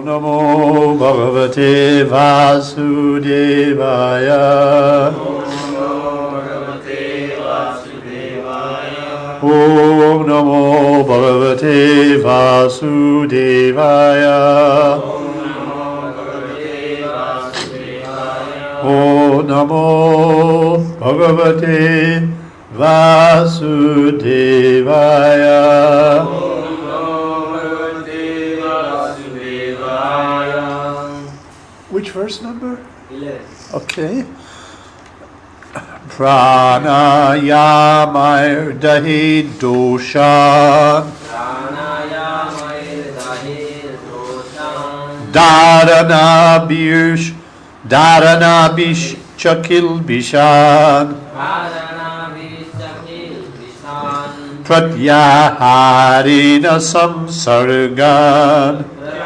Namo Bhagavate Vasudevaya. Om Namo Bhagavate Vasudevaya. Om Namo Bhagavate Vasudevaya. Which verse number? 11. Okay. Pranayama dahi dosha. Dharana bish chakil bishan. Pratyaharina samsargan.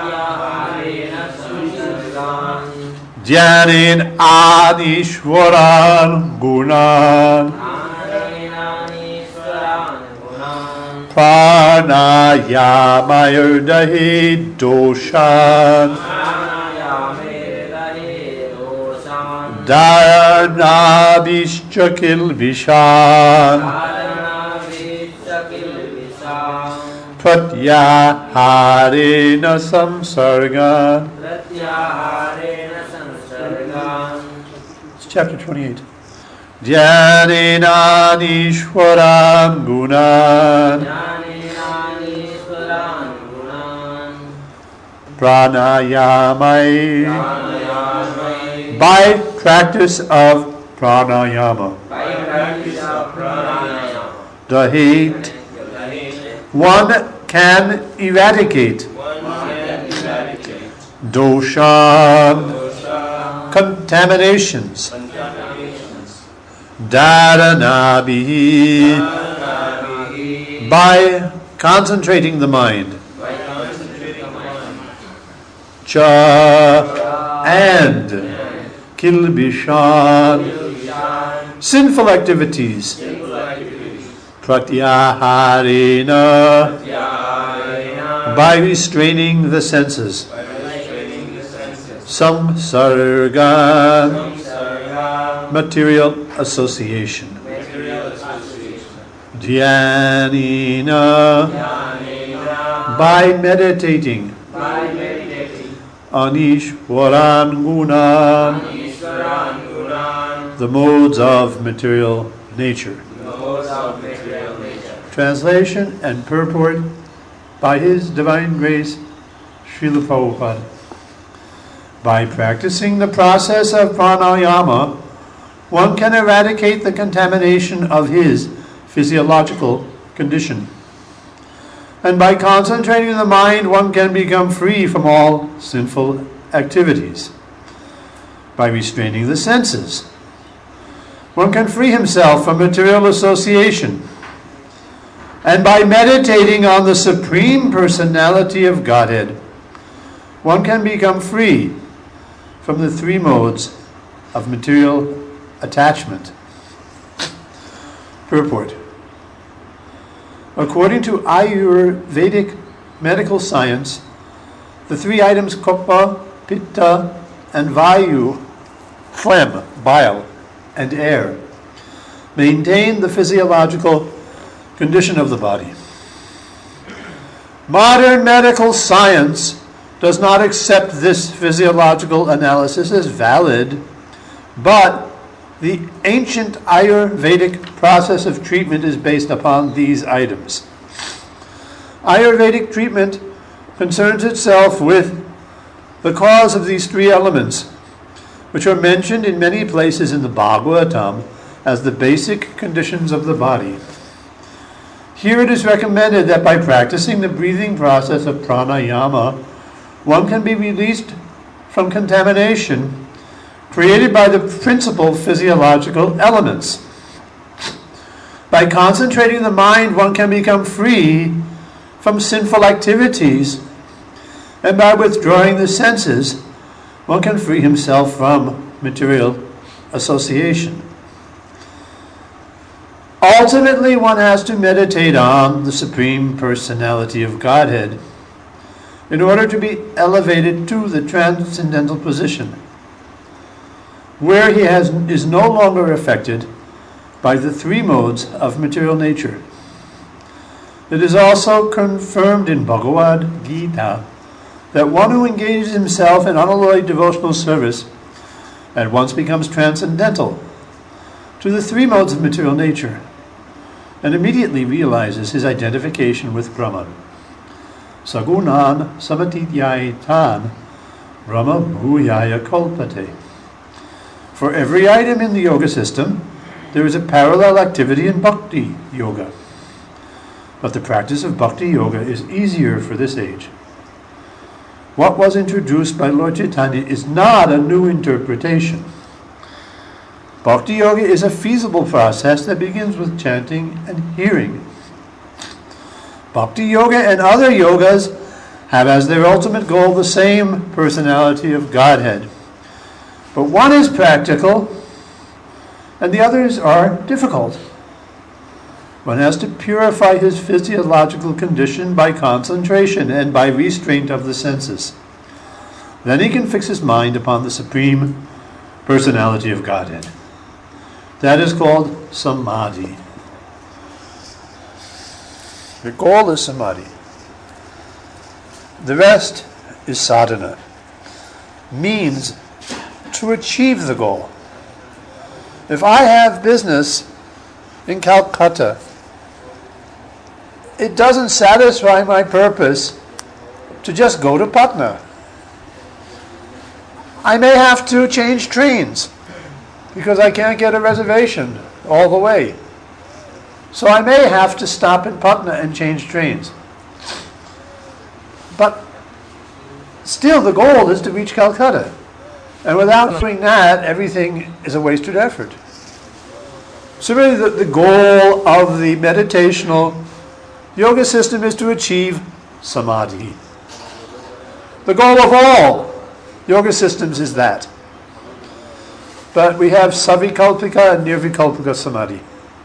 Dhyanin Anishwaran Gunan. Pranayamayurdahi doshan. Dharnabhishchakil vishan. Pratyaharena samsargan. Chapter 28. Dhyaninanishwaram gunan. Pranayamai. By practice of pranayama. The hate. One can eradicate. Doshan. Contaminations. Dharanabihi. By concentrating the mind. Cha and kilbishan. Sinful activities. Pratyaharena. By restraining the senses. Samsargan. Material association. Dhyanina. By meditating. Anishwaran gunan. The modes of material nature. Translation and purport by His Divine Grace, Srila Prabhupada. By practicing the process of pranayama, one can eradicate the contamination of his physiological condition. And by concentrating the mind, one can become free from all sinful activities. By restraining the senses, one can free himself from material association. And by meditating on the Supreme Personality of Godhead, one can become free from the three modes of material attachment. Purport. According to Ayurvedic medical science, the three items Kapha, Pitta, and Vayu, phlegm, bile, and air, maintain the physiological condition of the body. Modern medical science does not accept this physiological analysis as valid, but the ancient Ayurvedic process of treatment is based upon these items. Ayurvedic treatment concerns itself with the cause of these three elements, which are mentioned in many places in the Bhagavatam as the basic conditions of the body. Here it is recommended that by practicing the breathing process of pranayama, one can be released from contamination created by the principal physiological elements. By concentrating the mind, one can become free from sinful activities, and by withdrawing the senses, one can free himself from material association. Ultimately, one has to meditate on the Supreme Personality of Godhead, in order to be elevated to the transcendental position, where he is no longer affected by the three modes of material nature. It is also confirmed in Bhagavad Gita that one who engages himself in unalloyed devotional service at once becomes transcendental to the three modes of material nature and immediately realizes his identification with Brahman. Sagunan samatityaitan Brahma bhuyaya kalpate. For every item in the yoga system, there is a parallel activity in bhakti yoga. But the practice of bhakti yoga is easier for this age. What was introduced by Lord Chaitanya is not a new interpretation. Bhakti yoga is a feasible process that begins with chanting and hearing. Bhakti yoga and other yogas have as their ultimate goal the same personality of Godhead. But one is practical and the others are difficult. One has to purify his physiological condition by concentration and by restraint of the senses. Then he can fix his mind upon the Supreme Personality of Godhead. That is called Samadhi. The goal is Samadhi. The rest is sadhana, means to achieve the goal. If I have business in Calcutta, it doesn't satisfy my purpose to just go to Patna. I may have to change trains because I can't get a reservation all the way. So I may have to stop in Patna and change trains. But still the goal is to reach Calcutta. And without doing that, everything is a wasted effort. So really the goal of the meditational yoga system is to achieve Samadhi. The goal of all yoga systems is that. But we have Savikalpika and Nirvikalpika Samadhi.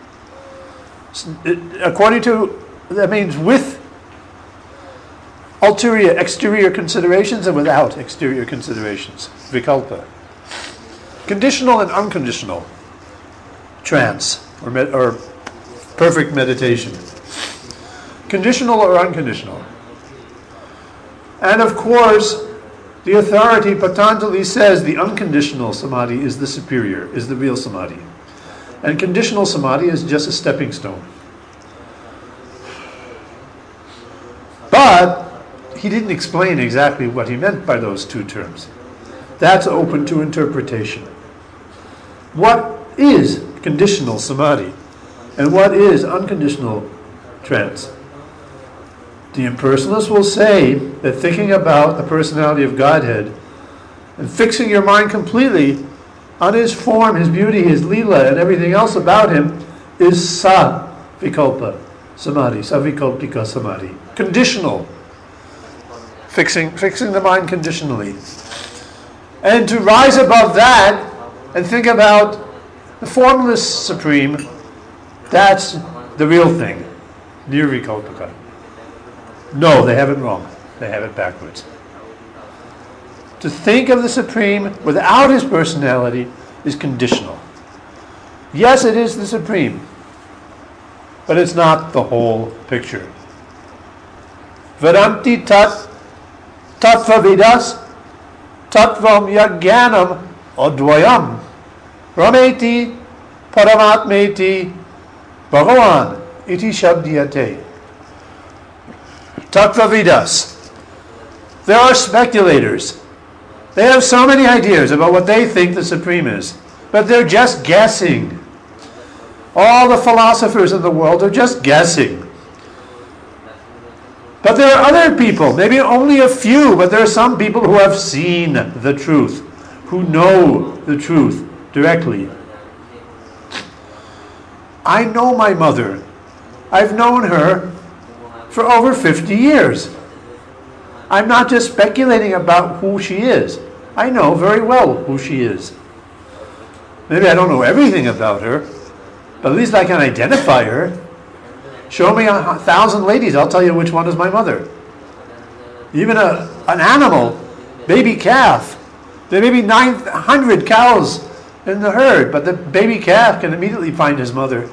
According to, that means with exterior considerations and without exterior considerations. Vikalpa. Conditional and unconditional trance or perfect meditation. Conditional or unconditional. And of course, the authority Patanjali says the unconditional Samadhi is the superior, is the real Samadhi. And conditional Samadhi is just a stepping stone. But he didn't explain exactly what he meant by those two terms. That's open to interpretation. What is conditional Samadhi? And what is unconditional trance? The impersonalists will say that thinking about the personality of Godhead and fixing your mind completely on his form, his beauty, his lila, and everything else about him is savikalpa samadhi, savikalpika samadhi. Conditional. Fixing the mind conditionally. And to rise above that and think about the formless supreme, that's the real thing. Nirvikalpika. No, they have it wrong. They have it backwards. To think of the Supreme without his personality is conditional. Yes, it is the Supreme, but it's not the whole picture. Vedanti tat tattvavidas tattvam yagyanam advayam rameti paramatmeti bhagavan iti shabdiyate. Tattvavidas. There are speculators. They have so many ideas about what they think the Supreme is, but they're just guessing. All the philosophers in the world are just guessing. But there are other people, maybe only a few, but there are some people who have seen the truth, who know the truth directly. I know my mother. I've known her for over 50 years. I'm not just speculating about who she is. I know very well who she is. Maybe I don't know everything about her, but at least I can identify her. Show me 1,000 ladies, I'll tell you which one is my mother. Even an animal, baby calf. There may be 900 cows in the herd, but the baby calf can immediately find his mother.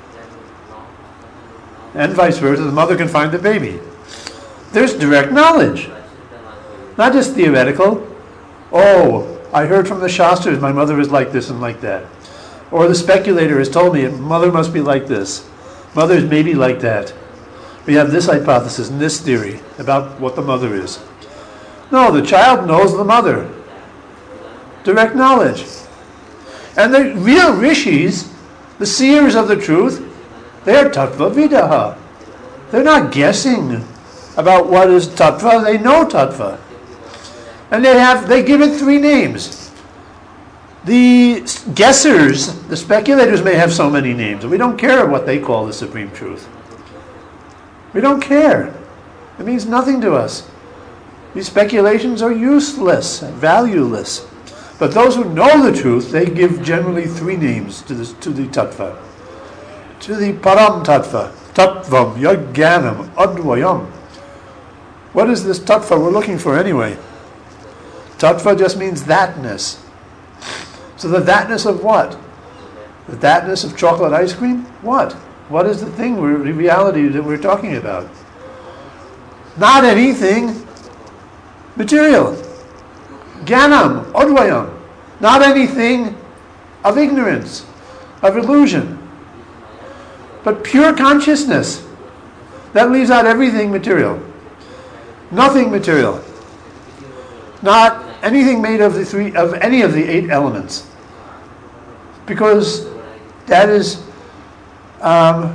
And vice versa, the mother can find the baby. There's direct knowledge. Not just theoretical. Oh, I heard from the Shastras my mother is like this and like that. Or the speculator has told me mother must be like this. Mother's maybe like that. We have this hypothesis and this theory about what the mother is. No, the child knows the mother. Direct knowledge. And the real rishis, the seers of the truth, they're tattva vidaha. They're not guessing about what is tattva, they know tattva. And they give it 3 names. The guessers, the speculators may have so many names. We don't care what they call the supreme truth. We don't care. It means nothing to us. These speculations are useless, valueless. But those who know the truth, they give generally 3 names to the tattva. To the param tattva, tattvam, yajnanam, advayam. What is this tattva we're looking for anyway? Tattva just means thatness. So the thatness of what? The thatness of chocolate ice cream? What? What is the thing, the reality that we're talking about? Not anything material. Jnanam, advayam. Not anything of ignorance, of illusion. But pure consciousness. That leaves out everything material. Nothing material. Not anything made of any of the 8 elements. Because that is not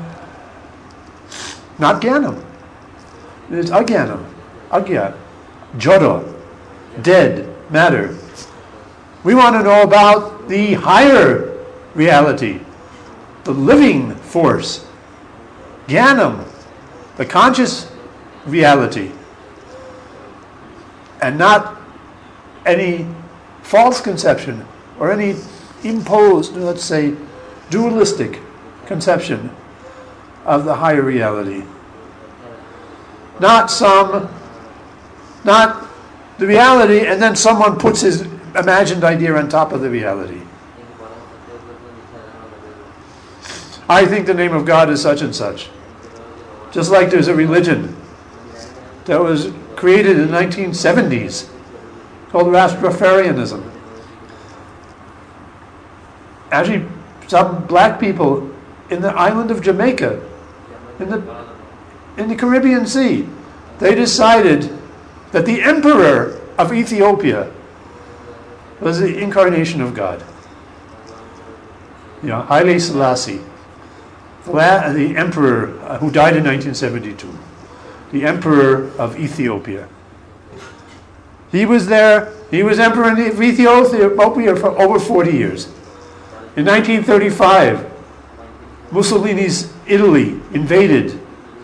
Jnanam. It's Ajnanam. Agya. Jada. Dead. Matter. We want to know about the higher reality. The living force. Jnanam. The conscious reality. And not any false conception or any imposed, let's say, dualistic conception of the higher reality. Not the reality and then someone puts his imagined idea on top of the reality. I think the name of God is such and such. Just like there's a religion that was created in the 1970s called Rastafarianism. Actually, some black people in the island of Jamaica, in the Caribbean Sea, they decided that the emperor of Ethiopia was the incarnation of God. Haile Selassie, the emperor who died in 1972, the emperor of Ethiopia. He was there, he was emperor of Ethiopia for over 40 years. In 1935, Mussolini's Italy invaded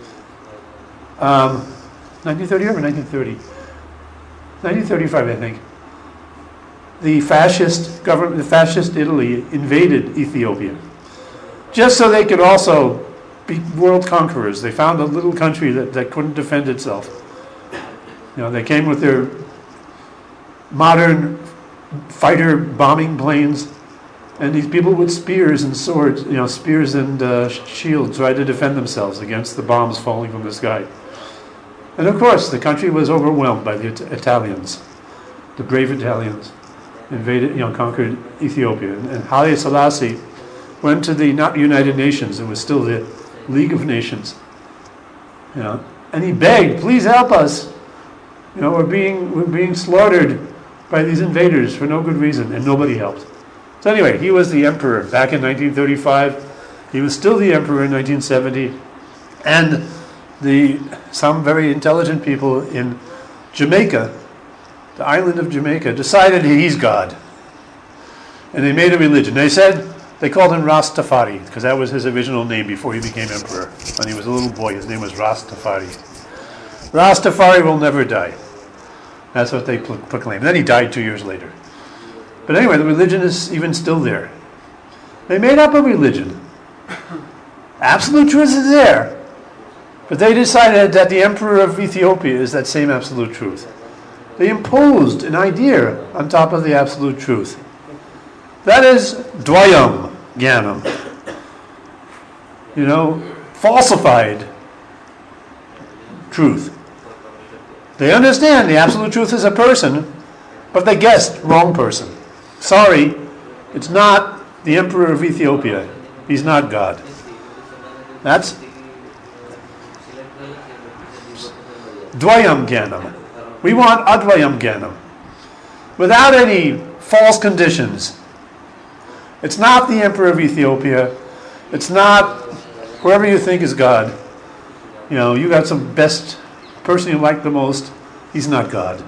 1930 or 1930? 1935, I think. The fascist government, the fascist Italy invaded Ethiopia, just so they could also be world conquerors. They found a little country that couldn't defend itself. They came with their modern fighter bombing planes, and these people with spears and swords, spears and shields, tried to defend themselves against the bombs falling from the sky. And of course, the country was overwhelmed by the Italians, the brave Italians, invaded, conquered Ethiopia. And Haile Selassie went to the not United Nations, it was still the League of Nations, and he begged, please help us. We're being slaughtered by these invaders for no good reason, and nobody helped. So anyway, he was the emperor back in 1935. He was still the emperor in 1970, and some very intelligent people in Jamaica, the island of Jamaica, decided he's God, and they made a religion. They called him Rastafari because that was his original name before he became emperor. When he was a little boy, his name was Rastafari. Rastafari will never die. That's what they proclaimed. Then he died 2 years later. But anyway, the religion is even still there. They made up a religion. Absolute truth is there. But they decided that the emperor of Ethiopia is that same absolute truth. They imposed an idea on top of the absolute truth. That is Dvayam Jnanam. Falsified truth. They understand the absolute truth is a person, but they guessed wrong person. Sorry, it's not the emperor of Ethiopia. He's not God. That's Dvayam Jnanam. We want Advayam Jnanam. Without any false conditions. It's not the emperor of Ethiopia. It's not whoever you think is God. You got some best person you like the most. He's not God.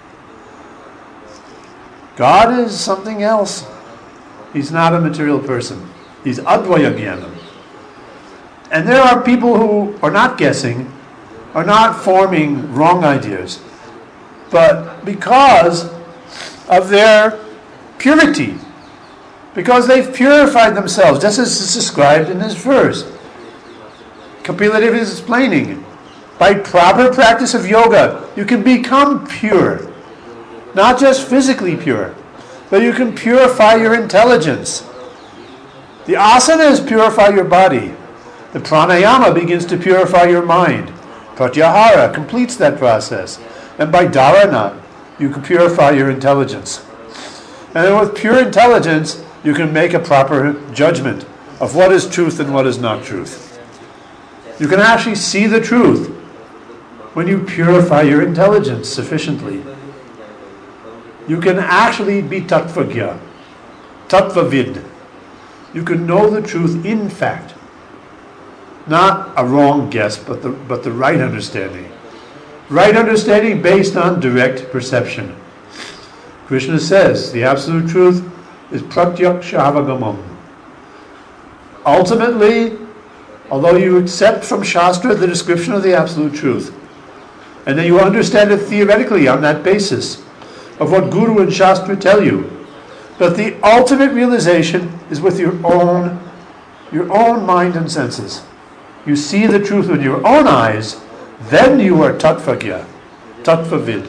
God is something else. He's not a material person. He's Advaya Jnanam. And there are people who are not guessing, are not forming wrong ideas, but because of their purity, because they've purified themselves, just as is described in this verse. Kapila Deva is explaining, by proper practice of yoga, you can become pure. Not just physically pure, but you can purify your intelligence. The asanas purify your body. The pranayama begins to purify your mind. Pratyahara completes that process. And by dharana, you can purify your intelligence. And then with pure intelligence, you can make a proper judgment of what is truth and what is not truth. You can actually see the truth when you purify your intelligence sufficiently. You can actually be tattvagya, tattvavid. You can know the truth in fact. Not a wrong guess, but the right understanding. Right understanding based on direct perception. Krishna says the absolute truth is pratyaksha-avagamam. Ultimately, although you accept from Shastra the description of the absolute truth, and then you understand it theoretically on that basis of what Guru and Shastra tell you, but the ultimate realization is with your own mind and senses. You see the truth with your own eyes, then you are tattvagya, tattvavid.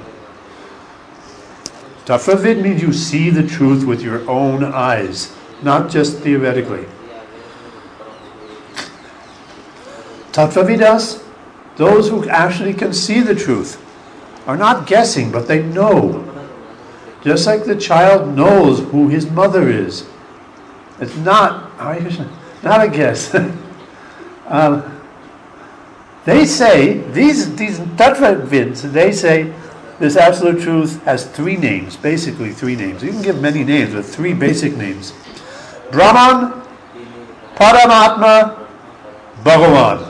Tattvavid means you see the truth with your own eyes, not just theoretically. Tattvavidas, those who actually can see the truth, are not guessing, but they know. Just like the child knows who his mother is. It's not a guess. They say, these Tattvavids, they say this absolute truth has three names, basically three names. You can give many names, but three basic names. Brahman, Paramatma, Bhagavan.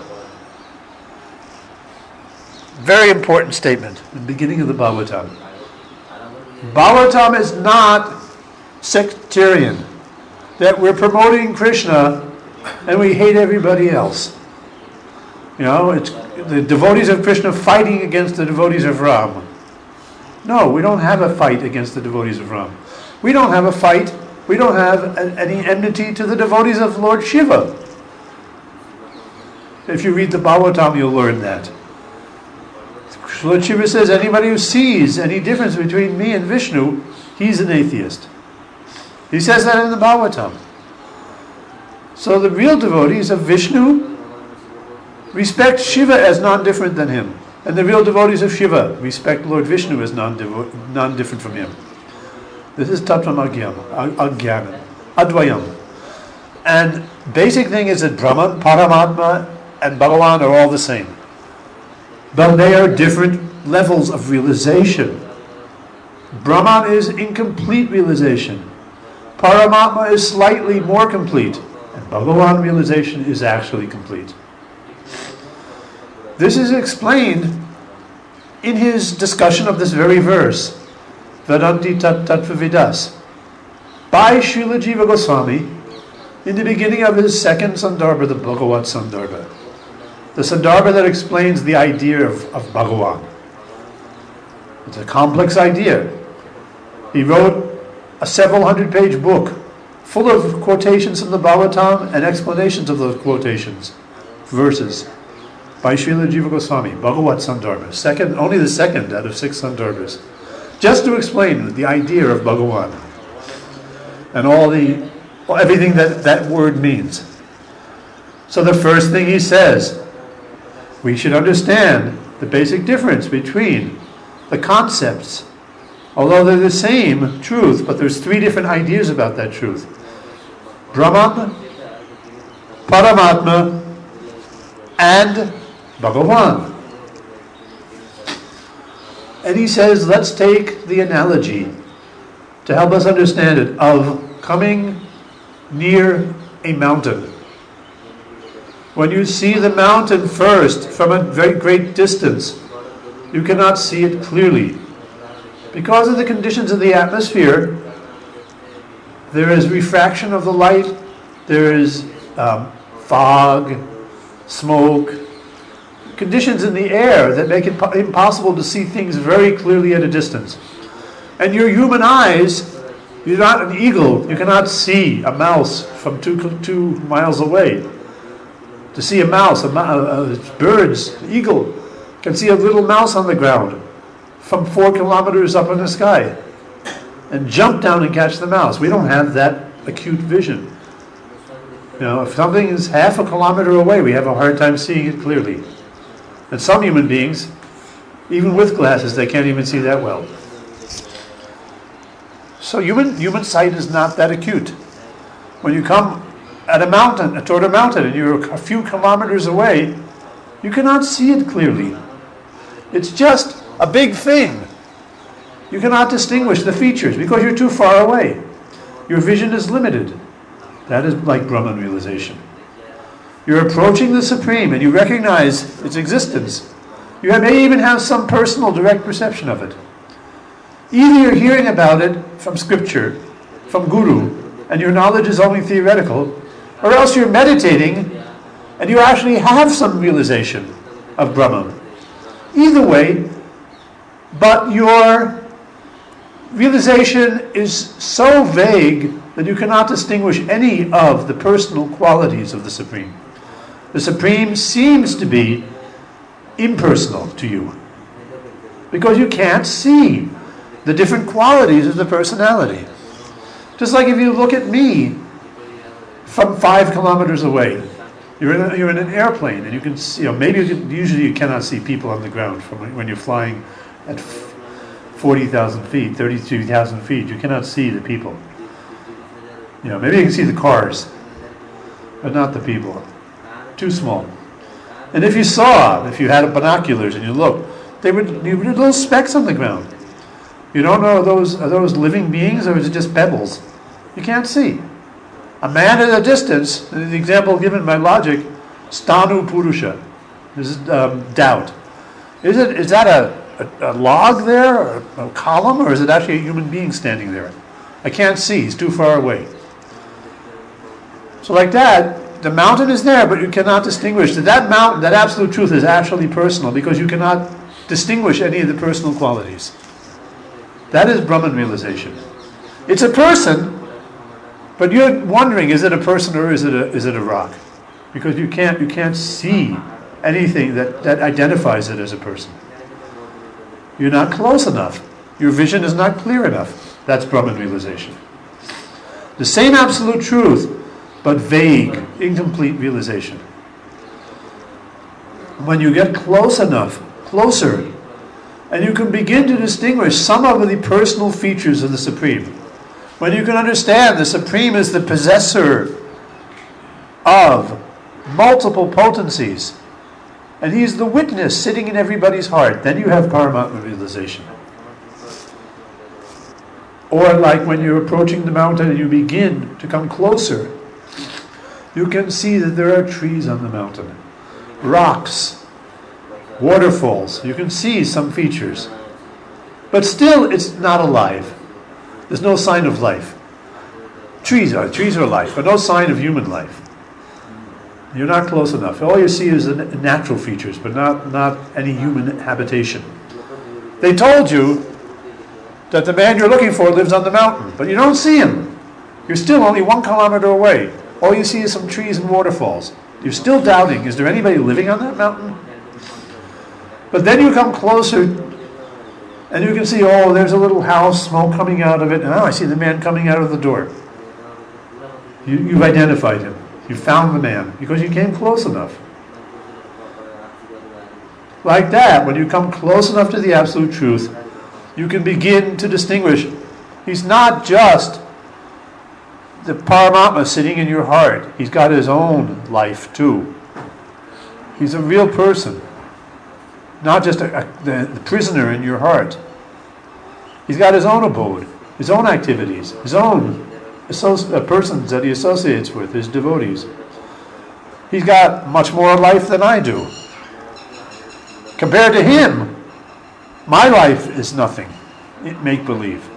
Very important statement, the beginning of the Bhagavatam. Bhagavatam is not sectarian, that we're promoting Krishna and we hate everybody else. It's the devotees of Krishna fighting against the devotees of Ram. No, we don't have a fight against the devotees of Ram. We don't have a fight, we don't have any enmity to the devotees of Lord Shiva. If you read the Bhagavatam, you'll learn that. Lord Shiva says, anybody who sees any difference between me and Vishnu, he's an atheist. He says that in the Bhagavatam. So the real devotees of Vishnu respect Shiva as non-different than him. And the real devotees of Shiva respect Lord Vishnu as non-different from him. This is Tattvam Ajnanam, Advayam. And basic thing is that Brahman, Paramatma, and Bhagavan are all the same. But they are different levels of realization. Brahman is incomplete realization. Paramatma is slightly more complete. And Bhagavan realization is actually complete. This is explained in his discussion of this very verse, Vedanti Tattvavidas, by Srila Jiva Goswami in the beginning of his second Sandarbha, the Bhagavat Sandarbha. The Sandarbha that explains the idea of Bhagavan. It's a complex idea. He wrote a several hundred-page book full of quotations from the Bhagavatam and explanations of those quotations, verses. by Srila Jiva Goswami, Bhagavat Sandarbha, only the second out of 6 Sandarbhas, just to explain the idea of Bhagavan and everything that word means. So the first thing he says, we should understand the basic difference between the concepts. Although they're the same truth, but there's 3 different ideas about that truth. Brahman, Paramatma, and Bhagavan. And he says, let's take the analogy to help us understand it of coming near a mountain. When you see the mountain first from a very great distance, you cannot see it clearly. Because of the conditions of the atmosphere, there is refraction of the light, there is fog, smoke, conditions in the air that make it impossible to see things very clearly at a distance. And your human eyes, you're not an eagle, you cannot see a mouse from 2 miles away. To see a mouse, birds, eagle can see a little mouse on the ground from 4 kilometers up in the sky and jump down and catch the mouse. We don't have that acute vision. If something is half a kilometer away, we have a hard time seeing it clearly. And some human beings, even with glasses, they can't even see that well. So human sight is not that acute. When you come toward a mountain, and you're a few kilometers away, you cannot see it clearly. It's just a big thing. You cannot distinguish the features because you're too far away. Your vision is limited. That is like Brahman realization. You're approaching the Supreme and you recognize its existence. You may even have some personal direct perception of it. Either you're hearing about it from scripture, from Guru, and your knowledge is only theoretical, or else you're meditating and you actually have some realization of Brahman. Either way, but your realization is so vague that you cannot distinguish any of the personal qualities of the Supreme. The Supreme seems to be impersonal to you because you can't see the different qualities of the personality. Just like if you look at me from 5 kilometers away, you're in an airplane and you can see, usually you cannot see people on the ground from when you're flying at 40,000 feet, 32,000 feet. You cannot see the people. Maybe you can see the cars, but not the people. Too small. And if you had binoculars and you looked, you would little specks on the ground. You don't know, are those living beings or is it just pebbles? You can't see. A man at a distance, the example given by logic, stanu purusha. This is doubt. Is that a log there, or a column, or is it actually a human being standing there? I can't see, he's too far away. So like that, the mountain is there, but you cannot distinguish that mountain, that absolute truth is actually personal, because you cannot distinguish any of the personal qualities. That is Brahman realization. It's a person, but you're wondering, is it a person or is it a rock? Because you can't see anything that identifies it as a person. You're not close enough. Your vision is not clear enough. That's Brahman realization. The same absolute truth, but vague, incomplete realization. When you get closer, and you can begin to distinguish some of the personal features of the Supreme. When you can understand the Supreme is the possessor of multiple potencies, and He's the witness sitting in everybody's heart, then you have Paramatma realization. Or like when you're approaching the mountain and you begin to come closer, you can see that there are trees on the mountain, rocks, waterfalls. You can see some features. But still, it's not alive. There's no sign of life. Trees are alive, but no sign of human life. You're not close enough. All you see is the natural features, but not any human habitation. They told you that the man you're looking for lives on the mountain, but you don't see him. You're still only 1 kilometer away. All you see is some trees and waterfalls. You're still doubting, is there anybody living on that mountain? But then you come closer, and you can see, oh, there's a little house, smoke coming out of it, and I see the man coming out of the door. You've identified him. You found the man, because you came close enough. Like that, when you come close enough to the absolute truth, you can begin to distinguish. He's not just the Paramatma sitting in your heart. He's got his own life too. He's a real person, not just the prisoner in your heart. He's got his own abode, his own activities, his own persons that he associates with, his devotees. He's got much more life than I do. Compared to him, my life is nothing. Make-believe.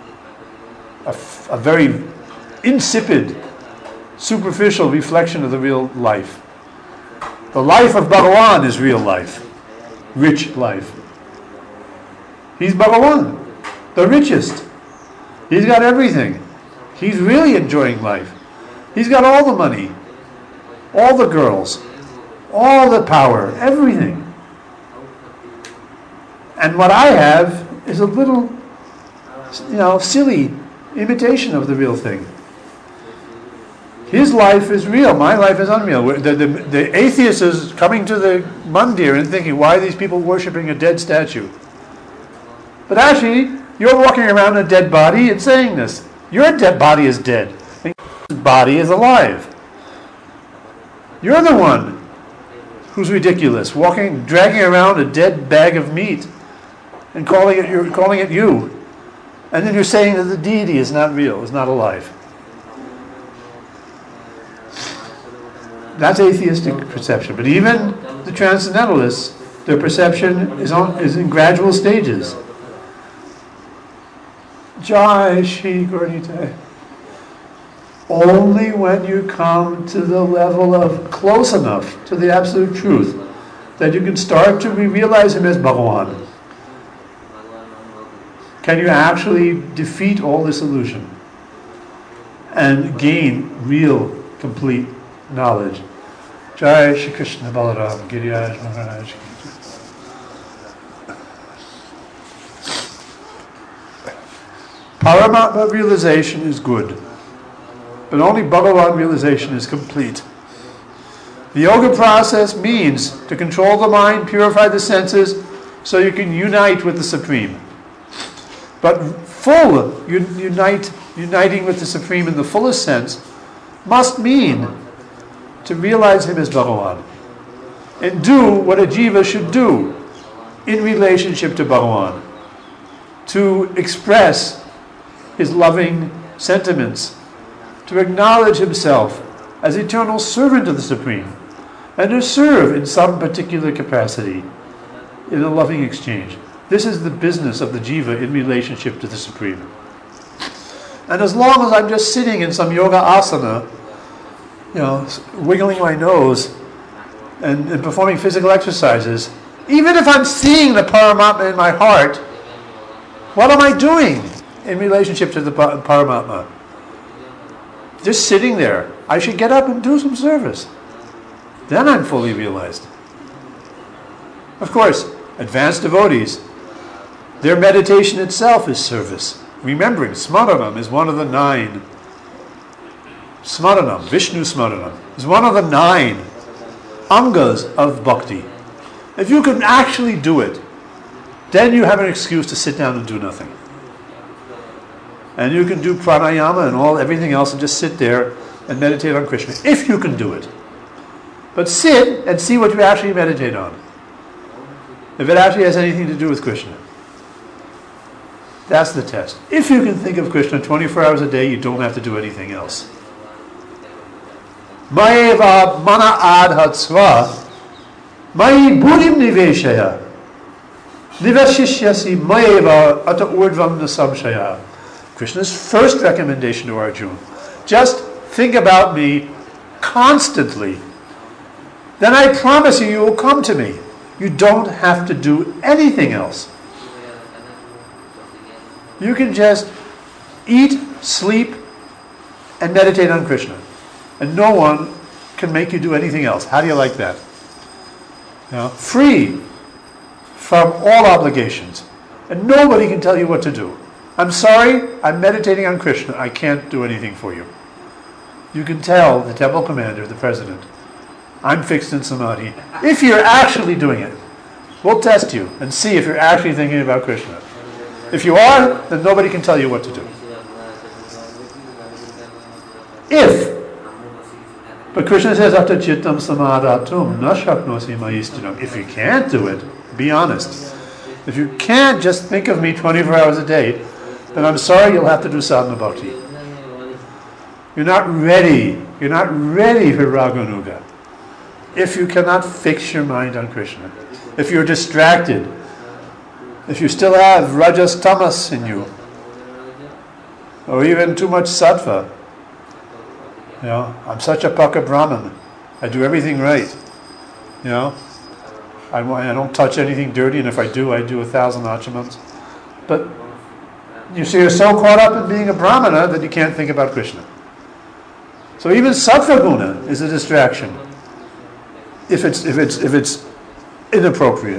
A very insipid, superficial reflection of the real life. The life of Bhagawan is real life. Rich life. He's Bhagawan, the richest. He's got everything. He's really enjoying life. He's got all the money, all the girls, all the power, everything. And what I have is a little, silly imitation of the real thing. His life is real. My life is unreal. The atheist is coming to the mandir and thinking, why are these people worshipping a dead statue? But actually, you're walking around a dead body and saying this. Your dead body is dead. His body is alive. You're the one who's ridiculous, dragging around a dead bag of meat and calling it you. And then you're saying that the deity is not real, is not alive. That's atheistic perception. But even the transcendentalists, their perception is in gradual stages. Jai Shri Gaurnita. Only when you come to the level of close enough to the absolute truth that you can start to realize him as Bhagawan, can you actually defeat all this illusion and gain real, complete knowledge. Jai Shri Krishna Balaram Giriyaj Maharaj. Paramatma realization is good, but only Bhagavan realization is complete. The yoga process means to control the mind, purify the senses, so you can unite with the Supreme. But uniting with the Supreme in the fullest sense must mean to realize him as Bhagavan and do what a jiva should do in relationship to Bhagavan, to express his loving sentiments, to acknowledge himself as eternal servant of the Supreme, and to serve in some particular capacity in a loving exchange. This is the business of the jiva in relationship to the Supreme. And as long as I'm just sitting in some yoga asana, wiggling my nose and performing physical exercises, even if I'm seeing the Paramatma in my heart, what am I doing in relationship to the Paramatma? Just sitting there. I should get up and do some service. Then I'm fully realized. Of course, advanced devotees, their meditation itself is service. Remembering, Smaranam is one of the 9. Smaranam, Vishnu Smaranam, is one of the 9 angas of bhakti. If you can actually do it, then you have an excuse to sit down and do nothing. And you can do pranayama and everything else and just sit there and meditate on Krishna, if you can do it. But sit and see what you actually meditate on. If it actually has anything to do with Krishna. That's the test. If you can think of Krishna 24 hours a day, you don't have to do anything else. Maeva mana adhatsva mai buddhim niveshaya nivashishyasi maeva ata urdvam nasamshaya. Krishna's first recommendation to Arjuna. Just think about me constantly. Then I promise you will come to me. You don't have to do anything else. You can just eat, sleep, and meditate on Krishna. And no one can make you do anything else. How do you like that? Free. from all obligations. And nobody can tell you what to do. I'm sorry, I'm meditating on Krishna. I can't do anything for you. You can tell the temple commander, the president, I'm fixed in samadhi. If you're actually doing it, we'll test you and see if you're actually thinking about Krishna. If you are, then nobody can tell you what to do. But Krishna says, Atta chittam samadhatum na shaknosi maistinam. If you can't do it, be honest. If you can't just think of me 24 hours a day, then I'm sorry, you'll have to do sadhana bhakti. You're not ready. You're not ready for Raganuga. If you cannot fix your mind on Krishna, if you're distracted, if you still have rajas tamas in you, or even too much sattva, I'm such a paka Brahman. I do everything right. I don't touch anything dirty, and if I do 1,000 achamans. But you see, you're so caught up in being a Brahmana that you can't think about Krishna. So even sattva guna is a distraction if it's inappropriate.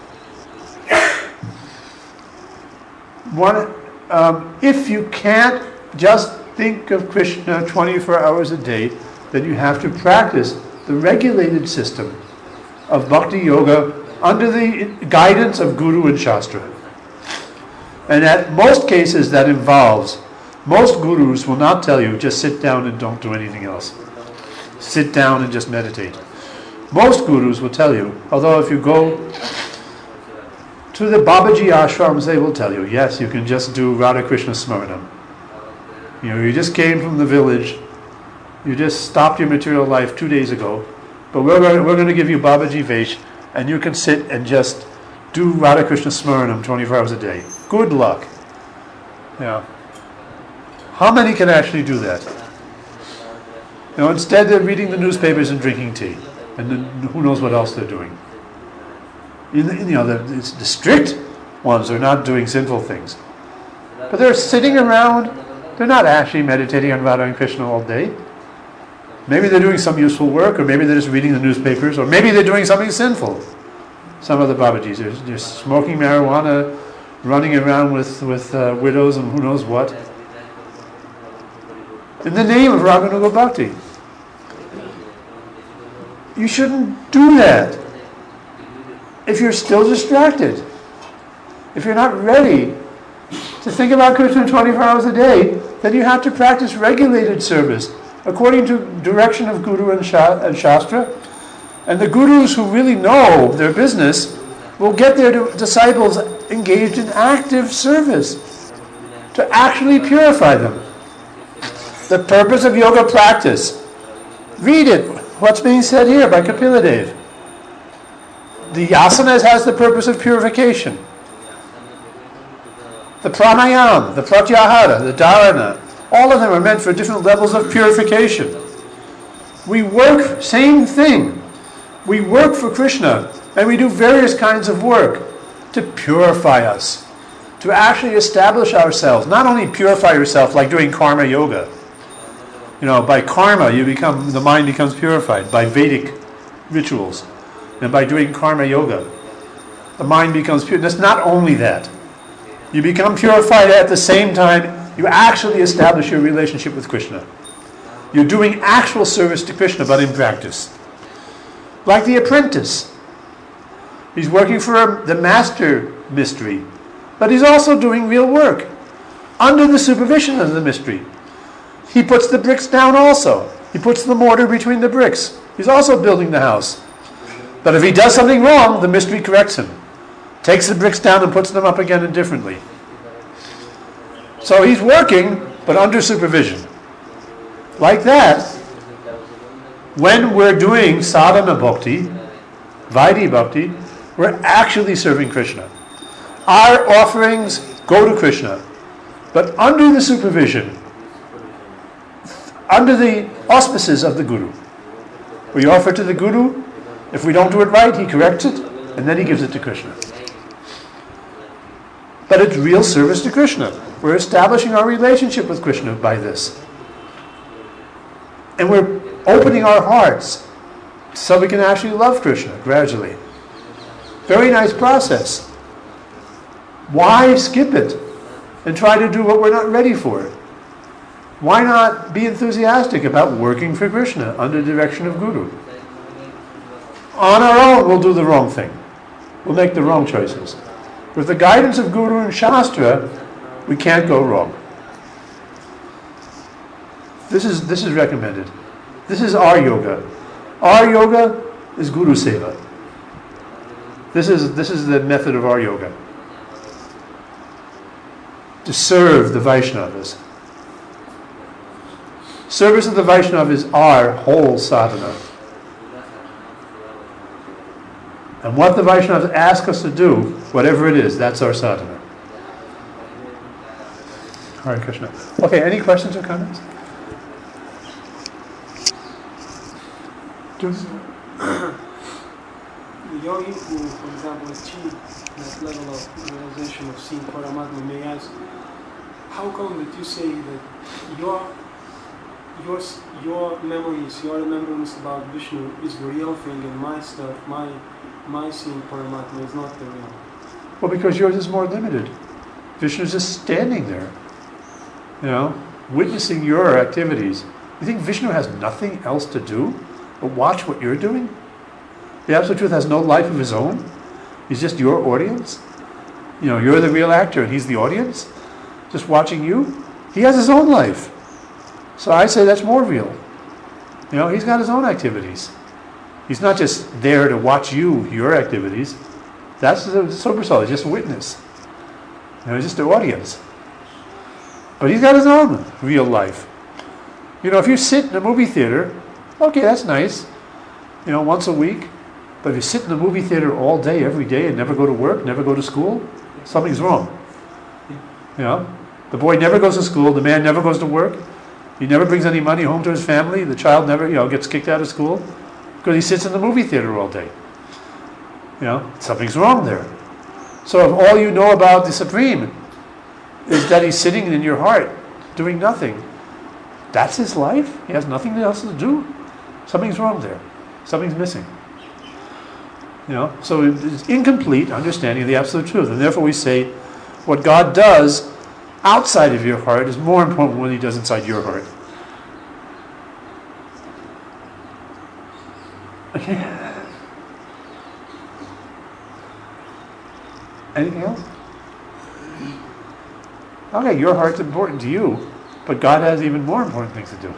If you can't just think of Krishna 24 hours a day, then you have to practice the regulated system of bhakti yoga under the guidance of Guru and Shastra. And at most cases that involves, most gurus will not tell you, just sit down and don't do anything else. Sit down and just meditate. Most gurus will tell you, although if you go to the Babaji ashrams, they will tell you, yes, you can just do Radha Krishna Smaranam. You just came from the village, you just stopped your material life 2 days ago, but we're going to give you Babaji Vesh, and you can sit and just do Radha Krishna Smaranam 24 hours a day. Good luck. How many can actually do that? Instead they're reading the newspapers and drinking tea, and then who knows what else they're doing. The strict ones are not doing sinful things, but they're sitting around. They're not actually meditating on Radha and Krishna all day. Maybe they're doing some useful work, or maybe they're just reading the newspapers, or maybe they're doing something sinful. Some of the Babajis, they're smoking marijuana, running around with widows and who knows what, in the name of Raganuga Bhakti. You shouldn't do that. If you're still distracted, if you're not ready to think about Krishna 24 hours a day, then you have to practice regulated service according to direction of Guru and Shastra. And the gurus who really know their business will get their disciples engaged in active service to actually purify them. The purpose of yoga practice. Read it. What's being said here by Kapila Dev. The asanas has the purpose of purification. The pranayama, the pratyahara, the dharana, all of them are meant for different levels of purification. We work, same thing. We work for Krishna, and we do various kinds of work to purify us, to actually establish ourselves. Not only purify yourself like doing karma yoga. By karma, the mind becomes purified by Vedic rituals. And by doing karma yoga, the mind becomes pure. That's not only that. You become purified at the same time you actually establish your relationship with Krishna. You're doing actual service to Krishna, but in practice. Like the apprentice. He's working for the master mystery, but he's also doing real work under the supervision of the mystery. He puts the bricks down also. He puts the mortar between the bricks. He's also building the house. But if he does something wrong, the mystery corrects him. Takes the bricks down and puts them up again indifferently. So he's working, but under supervision. Like that, when we're doing sadhana bhakti, Vaidhi bhakti, we're actually serving Krishna. Our offerings go to Krishna, but under the supervision, under the auspices of the Guru. We offer to the Guru. If we don't do it right, he corrects it, and then he gives it to Krishna. But it's real service to Krishna. We're establishing our relationship with Krishna by this. And we're opening our hearts so we can actually love Krishna gradually. Very nice process. Why skip it and try to do what we're not ready for? Why not be enthusiastic about working for Krishna under the direction of Guru? On our own, we'll do the wrong thing. We'll make the wrong choices. With the guidance of Guru and Shastra, we can't go wrong. This is recommended. This is our yoga. Our yoga is Guru Seva. This is the method of our yoga. To serve the Vaishnavas. Service of the Vaishnava is our whole sadhana. And what the Vaishnavas ask us to do, whatever it is, that's our sadhana. Hare Krishna. Okay, any questions or comments? The yogi who, for example, achieved that level of realization of seeing Paramatma may ask, how come that you say that your memories, your remembrance about Vishnu is the real thing, and my stuff, my seeing Paramatma is not the real? Well, because yours is more limited. Vishnu's just standing there, witnessing your activities. You think Vishnu has nothing else to do but watch what you're doing? The Absolute Truth has no life of his own. He's just your audience. You're the real actor and he's the audience, just watching you. He has his own life. So I say that's more real. He's got his own activities. He's not just there to watch your activities. That's the Sober Soul. He's just a witness. He's just the audience. But he's got his own real life. If you sit in a movie theater, okay, that's nice. Once a week. But if you sit in the movie theater all day, every day, and never go to work, never go to school, something's wrong. The boy never goes to school, the man never goes to work, he never brings any money home to his family, the child never, gets kicked out of school, because he sits in the movie theater all day. Something's wrong there. So if all you know about the Supreme is that he's sitting in your heart, doing nothing, that's his life? He has nothing else to do? Something's wrong there. Something's missing. So it's incomplete understanding of the Absolute Truth. And therefore we say, what God does outside of your heart is more important than what he does inside your heart. Okay. Anything else? Okay, your heart's important to you, but God has even more important things to do.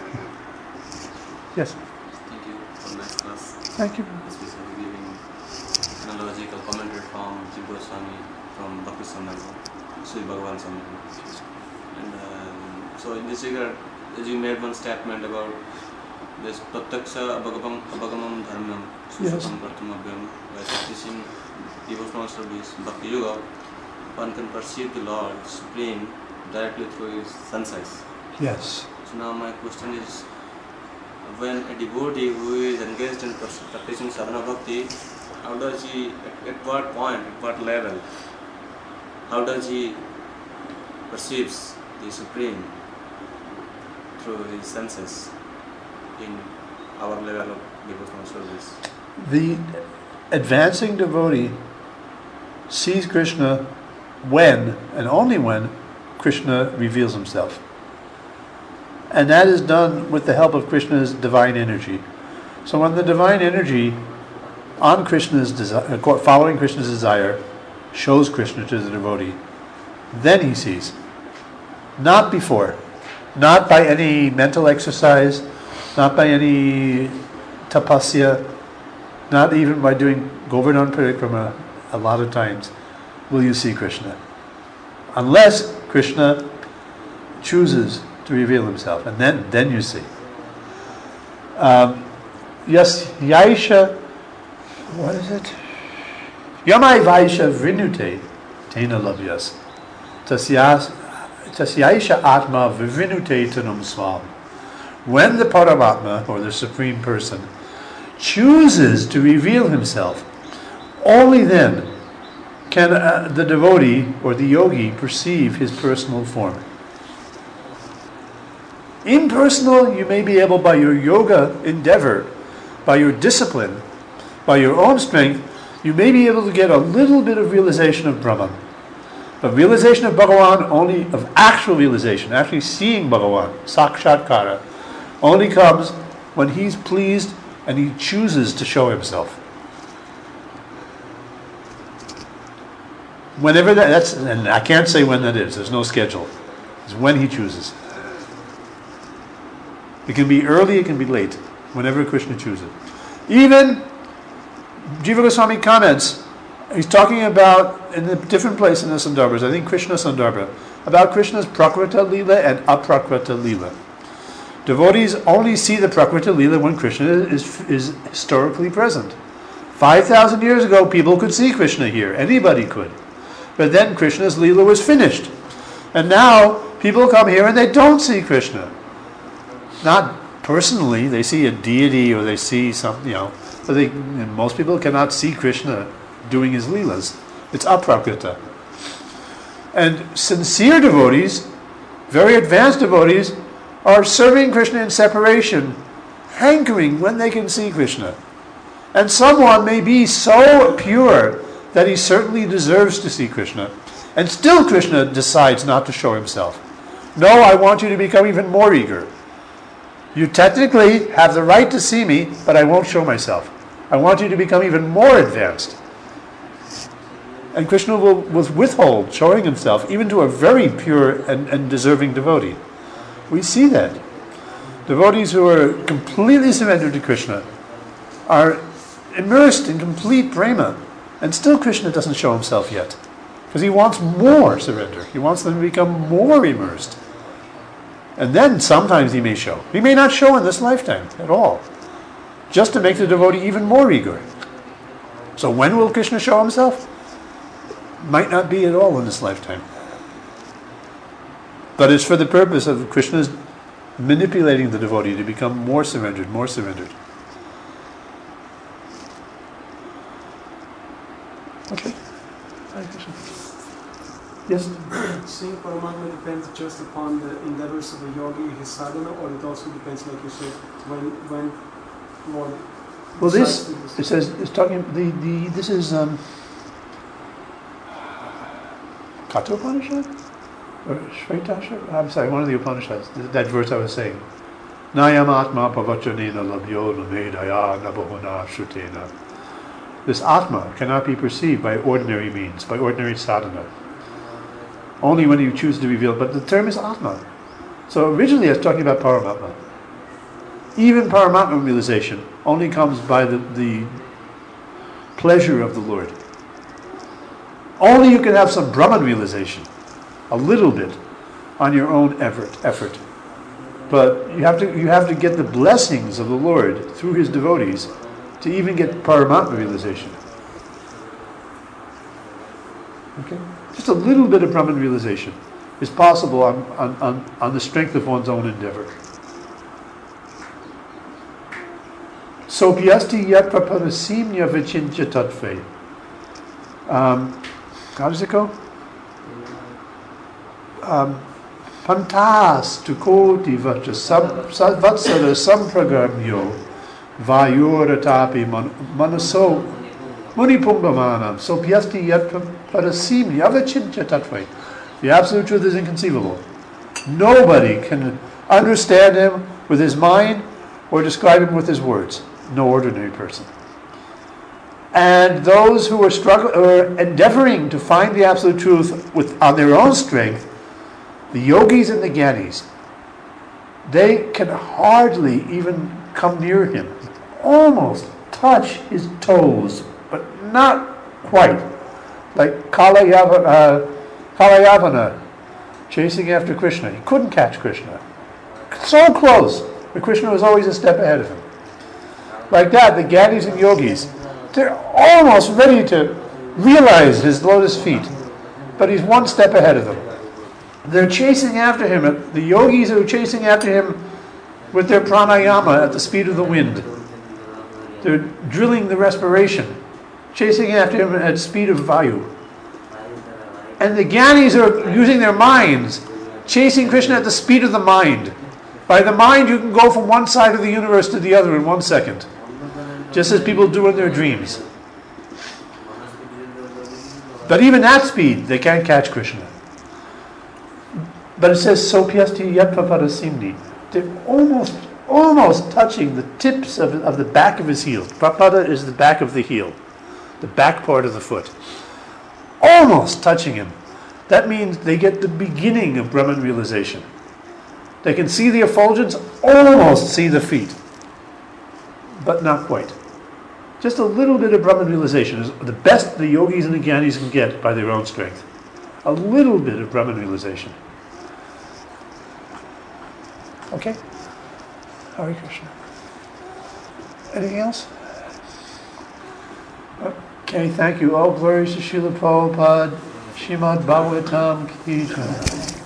Yes? Thank you for nice class. Thank you. Especially giving analogical commentary from Jiva Goswami, from Bhakti Sambhava, Sri Bhagavan Sambhava. And so in this regard, as you made one statement about this Pratyaksha Abhagamam Dharmam Susatam Kartamabhyam, by practicing devotional service, Bhakti Yoga, one can perceive the Lord Supreme directly through his sense eyes. Yes. So now my question is, when a devotee who is engaged in practicing sadhana bhakti, how does he, at what point, at what level, how does he perceives the Supreme through his senses in our level of devotional service? The advancing devotee sees Krishna when, and only when, Krishna reveals himself. And that is done with the help of Krishna's divine energy. So when the divine energy, on Krishna's following Krishna's desire, shows Krishna to the devotee, then he sees. Not before. Not by any mental exercise, not by any tapasya, not even by doing Govardhan Parikrama a lot of times will you see Krishna. Unless Krishna chooses to reveal himself, and then you see. Yes, Yaisha, what is it? Yamai Vaisha Vrinute Tena Labhyas. Tasyaisha Atma Vrinute Tanum Swam. When the Paramatma, or the Supreme Person, chooses to reveal himself, only then can the devotee or the yogi perceive his personal form. Impersonal, you may be able by your yoga endeavor, by your discipline, by your own strength, You may be able to get a little bit of realization of Brahman. But realization of Bhagavan, only of actual realization, actually seeing Bhagavan, sakshatkara, only comes when he's pleased and he chooses to show himself. Whenever that's, and I can't say when that is, there's no schedule. It's when he chooses. It can be early, it can be late, whenever Krishna chooses. Even Jiva Goswami comments, he's talking about, in a different place in the Sandarbhas, I think Krishna Sandarbha, about Krishna's Prakrita Leela and Aprakrita Leela. Devotees only see the Prakrita Leela when Krishna is historically present. 5,000 years ago, people could see Krishna here. Anybody could. But then Krishna's Leela was finished. And now, people come here and they don't see Krishna. Not personally, they see a deity or they see something, but most people cannot see Krishna doing his Leelas. It's aprakrita. And sincere devotees, very advanced devotees, are serving Krishna in separation, hankering when they can see Krishna. And someone may be so pure that he certainly deserves to see Krishna, and still Krishna decides not to show himself. No, I want you to become even more eager. You technically have the right to see me, but I won't show myself. I want you to become even more advanced. And Krishna will withhold showing himself even to a very pure and deserving devotee. We see that. Devotees who are completely surrendered to Krishna are immersed in complete prema, and still Krishna doesn't show himself yet. Because he wants more surrender. He wants them to become more immersed. And then sometimes he may show. He may not show in this lifetime at all. Just to make the devotee even more eager. So when will Krishna show himself? Might not be at all in this lifetime. But it's for the purpose of Krishna's manipulating the devotee to become more surrendered, more surrendered. Okay. Hare Krishna. Yes? Seeing Paramatma depends just upon the endeavors of the yogi, his sadhana, or it also depends, like you said, when Lord. Well, this it says it's talking this is Kathopanishad or Shvetashar. I'm sorry, one of the Upanishads. That verse I was saying. Nayam Atma Pavachanena Labhyo Namedaya Nabahuna Shrutena. This Atma cannot be perceived by ordinary means, by ordinary sadhana. Only when you choose to reveal. But the term is Atma. So originally I was talking about Paramatma. Even Paramatma realization only comes by the pleasure of the Lord. Only you can have some Brahman realization, a little bit, on your own effort. But you have to get the blessings of the Lord through his devotees to even get Paramatma realization. Okay? Just a little bit of Brahman realization is possible on the strength of one's own endeavor. So pyasti yat praparasimya vichincha tattve. How does it go? Pantas tu koti vacha vatsara sampragamyo vayuratapi manaso munipumbamanam. So pyasti yat praparasimya vichincha tattve. The absolute truth is inconceivable. Nobody can understand him with his mind or describe him with his words. No ordinary person. And those who are endeavoring to find the absolute truth on their own strength, the yogis and the gyanis, they can hardly even come near him. Almost touch his toes, but not quite. Like Kalayavana chasing after Krishna. He couldn't catch Krishna. So close, but Krishna was always a step ahead of him. Like that, the gyanis and yogis, they're almost ready to realize his lotus feet, but he's one step ahead of them. They're chasing after him. The yogis are chasing after him with their pranayama at the speed of the wind. They're drilling the respiration, chasing after him at the speed of vayu. And the gyanis are using their minds, chasing Krishna at the speed of the mind. By the mind, you can go from one side of the universe to the other in 1 second, just as people do in their dreams. But even that speed, they can't catch Krishna. But it says, Sopyasti Yatpapada Simni. They're almost touching the tips of the back of his heel. Prapada is the back of the heel, the back part of the foot. Almost touching him. That means they get the beginning of Brahman realization. They can see the effulgence, almost see the feet, but not quite. Just a little bit of Brahman realization is the best the yogis and the jnanis can get by their own strength. A little bit of Brahman realization. Okay? Hare Krishna. Anything else? Okay, thank you. All glories to Srila Prabhupada. Srimad Bhagavatam Ki Jai.